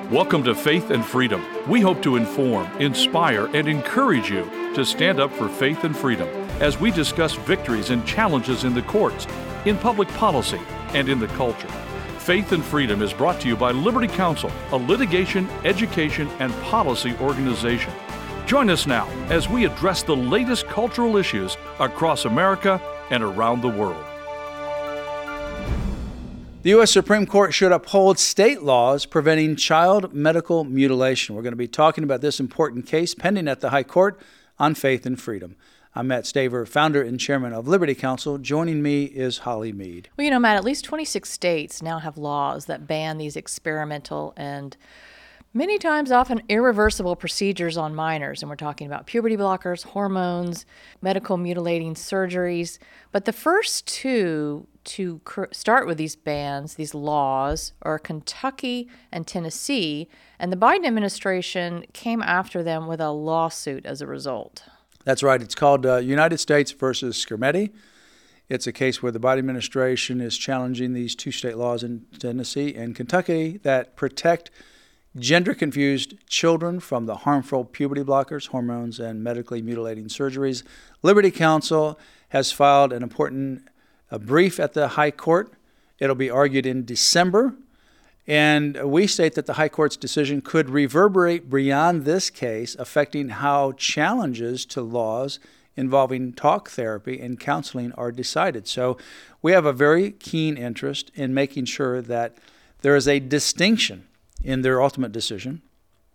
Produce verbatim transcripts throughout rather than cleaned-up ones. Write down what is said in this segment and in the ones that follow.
Welcome to Faith and Freedom. We hope to inform, inspire, and encourage you to stand up for faith and freedom as we discuss victories and challenges in the courts, in public policy, and in the culture. Faith and Freedom is brought to you by Liberty Counsel, a litigation, education, and policy organization. Join us now as we address the latest cultural issues across America and around the world. The U S Supreme Court should uphold state laws preventing child medical mutilation. We're going to be talking about this important case pending at the High Court on Faith and Freedom. I'm Matt Staver, founder and chairman of Liberty Counsel. Joining me is Holly Mead. Well, you know, Matt, at least twenty-six states now have laws that ban these experimental and many times often irreversible procedures on minors. And we're talking about puberty blockers, hormones, medical mutilating surgeries. But the first two to start with these bans, these laws, are Kentucky and Tennessee. And the Biden administration came after them with a lawsuit as a result. That's right. It's called uh, United States versus Skrmetti. It's a case where the Biden administration is challenging these two state laws in Tennessee and Kentucky that protect gender-confused children from the harmful puberty blockers, hormones, and medically mutilating surgeries. Liberty Counsel has filed an important a brief at the High Court. It'll be argued in December. And we state that the High Court's decision could reverberate beyond this case, affecting how challenges to laws involving talk therapy and counseling are decided. So we have a very keen interest in making sure that there is a distinction in their ultimate decision.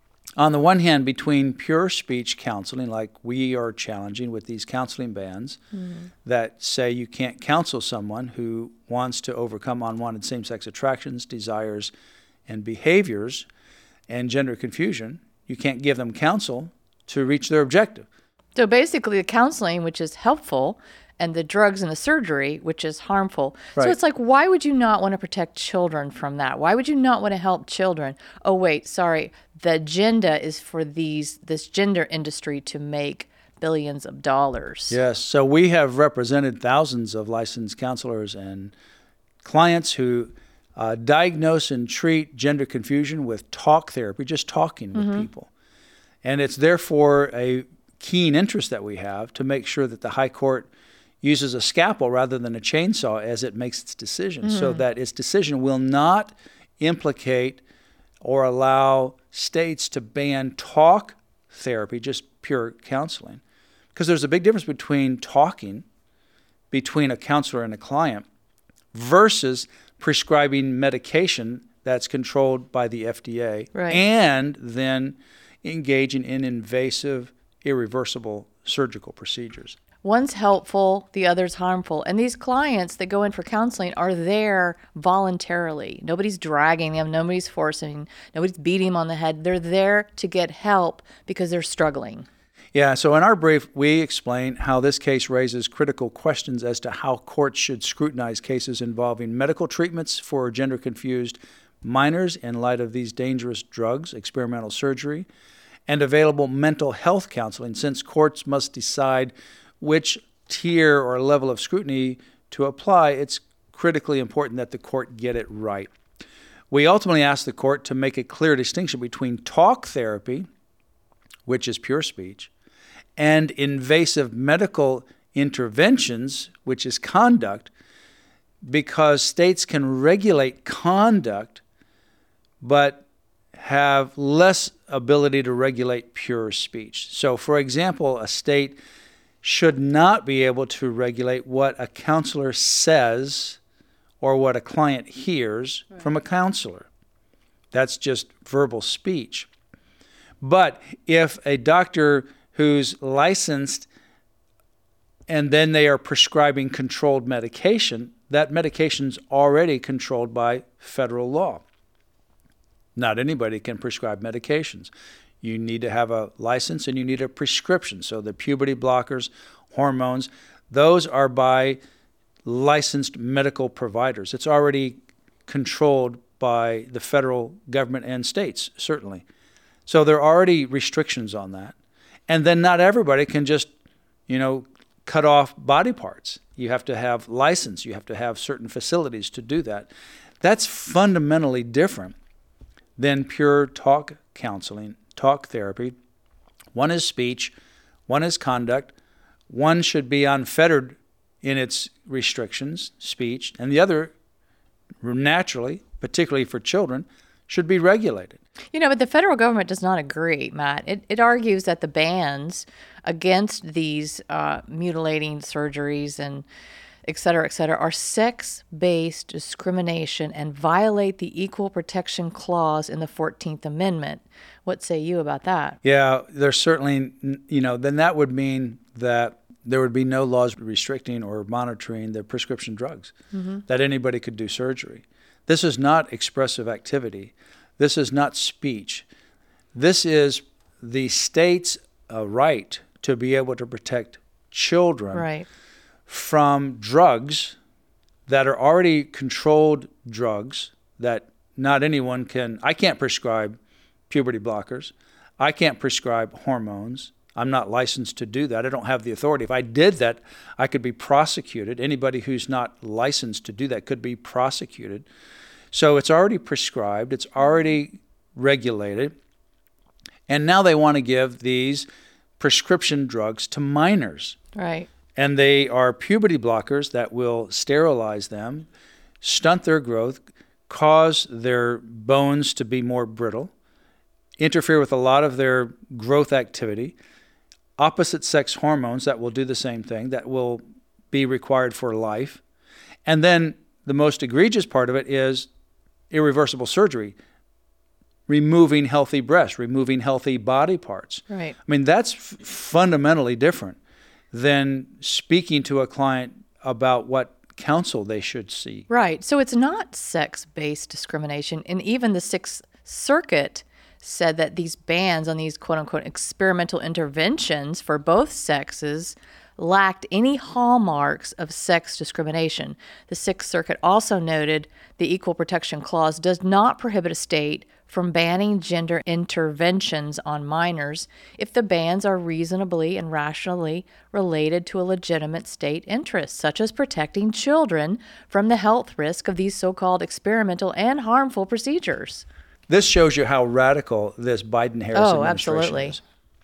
On the one hand, between pure speech counseling, like we are challenging with these counseling bans mm. that say you can't counsel someone who wants to overcome unwanted same-sex attractions, desires, and behaviors, and gender confusion. You can't give them counsel to reach their objective. So basically the counseling, which is helpful, and the drugs and the surgery, which is harmful. Right. So it's like, why would you not want to protect children from that? Why would you not want to help children? Oh, wait, sorry. The agenda is for these this gender industry to make billions of dollars. Yes. So we have represented thousands of licensed counselors and clients who uh, diagnose and treat gender confusion with talk therapy, just talking with mm-hmm. people. And it's therefore a keen interest that we have to make sure that the High Court uses a scalpel rather than a chainsaw as it makes its decision, mm-hmm. so that its decision will not implicate or allow states to ban talk therapy, just pure counseling. Because there's a big difference between talking between a counselor and a client versus prescribing medication that's controlled by the F D A, right. and then engaging in invasive, irreversible surgical procedures. One's helpful, the other's harmful. And these clients that go in for counseling are there voluntarily. Nobody's dragging them, nobody's forcing, nobody's beating them on the head. They're there to get help because they're struggling. Yeah, so in our brief, we explain how this case raises critical questions as to how courts should scrutinize cases involving medical treatments for gender-confused minors in light of these dangerous drugs, experimental surgery, and available mental health counseling, since courts must decide which tier or level of scrutiny to apply. It's critically important that the court get it right. We ultimately ask the court to make a clear distinction between talk therapy, which is pure speech, and invasive medical interventions, which is conduct, because states can regulate conduct but have less ability to regulate pure speech. So, for example, a state should not be able to regulate what a counselor says or what a client hears right. from a counselor. That's just verbal speech. But if a doctor who's licensed and then they are prescribing controlled medication, that medication's already controlled by federal law. Not anybody can prescribe medications. You need to have a license and you need a prescription. So the puberty blockers, hormones, those are by licensed medical providers. It's already controlled by the federal government and states, certainly. So there are already restrictions on that. And then not everybody can just, you know, cut off body parts. You have to have license. You have to have certain facilities to do that. That's fundamentally different than pure talk counseling, talk therapy. One is speech, one is conduct. One should be unfettered in its restrictions, speech, and the other, naturally, particularly for children, should be regulated. You know, but the federal government does not agree, Matt. It, it argues that the bans against these uh, mutilating surgeries and et cetera, et cetera, are sex-based discrimination and violate the Equal Protection Clause in the fourteenth Amendment. What say you about that? Yeah, there's certainly, you know, then that would mean that there would be no laws restricting or monitoring the prescription drugs, mm-hmm. that anybody could do surgery. This is not expressive activity. This is not speech. This is the state's uh, right to be able to protect children right. from drugs that are already controlled drugs that not anyone can. I can't prescribe puberty blockers. I can't prescribe hormones. I'm not licensed to do that. I don't have the authority. If I did that, I could be prosecuted. Anybody who's not licensed to do that could be prosecuted. So it's already prescribed. It's already regulated. And now they want to give these prescription drugs to minors. Right. And they are puberty blockers that will sterilize them, stunt their growth, cause their bones to be more brittle, interfere with a lot of their growth activity. Opposite sex hormones that will do the same thing, that will be required for life. And then the most egregious part of it is irreversible surgery, removing healthy breasts, removing healthy body parts. Right. I mean, that's f- fundamentally different than speaking to a client about what counsel they should see. Right. So it's not sex-based discrimination. And even the Sixth Circuit said that these bans on these quote-unquote experimental interventions for both sexes lacked any hallmarks of sex discrimination. The Sixth Circuit also noted the Equal Protection Clause does not prohibit a state from banning gender interventions on minors if the bans are reasonably and rationally related to a legitimate state interest, such as protecting children from the health risk of these so-called experimental and harmful procedures. This shows you how radical this Biden-Harris oh, administration absolutely. is.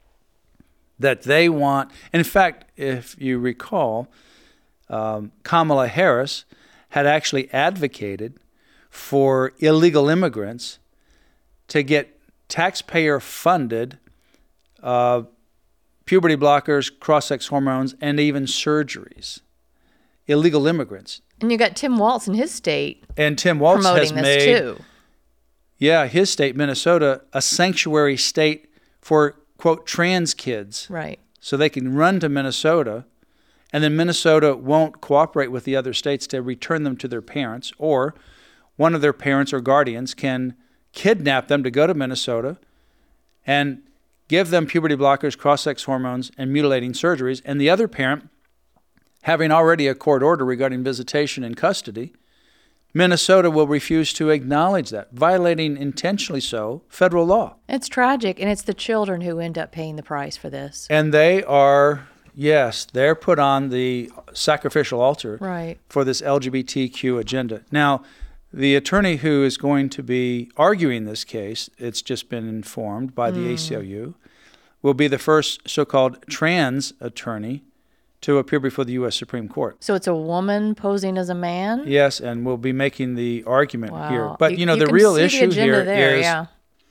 That they want, in fact, if you recall, um, Kamala Harris had actually advocated for illegal immigrants to get taxpayer-funded uh, puberty blockers, cross-sex hormones, and even surgeries. Illegal immigrants. And you got Tim Walz in his state and Tim Walz promoting has this made, too. Yeah, his state, Minnesota, a sanctuary state for, quote, trans kids. Right. So they can run to Minnesota, and then Minnesota won't cooperate with the other states to return them to their parents, or one of their parents or guardians can kidnap them to go to Minnesota and give them puberty blockers, cross-sex hormones, and mutilating surgeries, and the other parent, having already a court order regarding visitation and custody, Minnesota will refuse to acknowledge that, violating intentionally so federal law. It's tragic, and it's the children who end up paying the price for this. And they are, yes, they're put on the sacrificial altar right. for this L G B T Q agenda. Now, the attorney who is going to be arguing this case, it's just been informed by the mm. A C L U, will be the first so-called trans attorney to appear before the U S Supreme Court. So it's a woman posing as a man? Yes, and we'll be making the argument wow. here. But, you, you know, you the can real see issue the here there, is, yeah.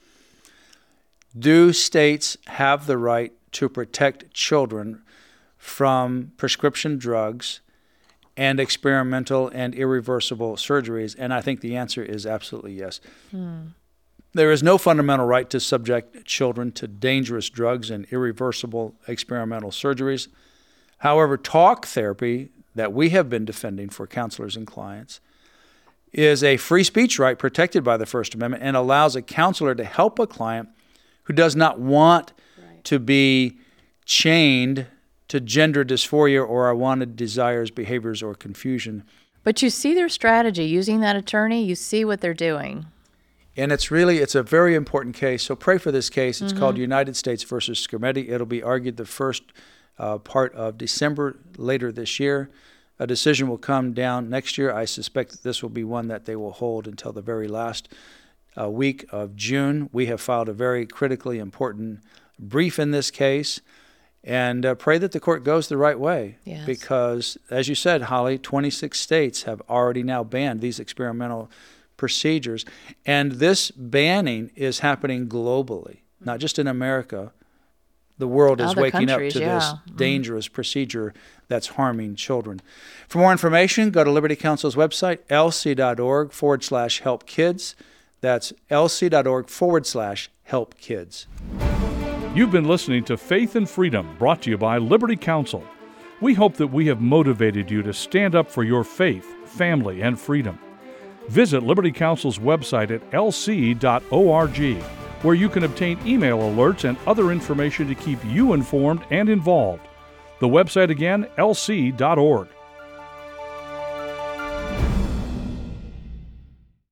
do states have the right to protect children from prescription drugs and experimental and irreversible surgeries? And I think the answer is absolutely yes. Hmm. There is no fundamental right to subject children to dangerous drugs and irreversible experimental surgeries. However, talk therapy that we have been defending for counselors and clients is a free speech right protected by the First Amendment and allows a counselor to help a client who does not want right. to be chained to gender dysphoria or unwanted desires, behaviors, or confusion. But you see their strategy. Using that attorney, you see what they're doing. And it's really, it's a very important case. So pray for this case. It's mm-hmm. called United States versus Skermeti. It'll be argued the first Uh, part of December later this year. A decision will come down next year. I suspect that this will be one that they will hold until the very last. uh, week of June. We have filed a very critically important brief in this case, and uh, pray that the court goes the right way. Yes. Because, as you said, Holly, twenty-six states have already now banned these experimental procedures. And this banning is happening globally, not just in America. The world is Other waking up countries, to yeah. this dangerous procedure that's harming children. For more information, go to Liberty Counsel's website, lc.org forward slash help kids. That's lc.org forward slash help kids. You've been listening to Faith and Freedom, brought to you by Liberty Counsel. We hope that we have motivated you to stand up for your faith, family, and freedom. Visit Liberty Counsel's website at l c dot org, where you can obtain email alerts and other information to keep you informed and involved. The website again, l c dot org.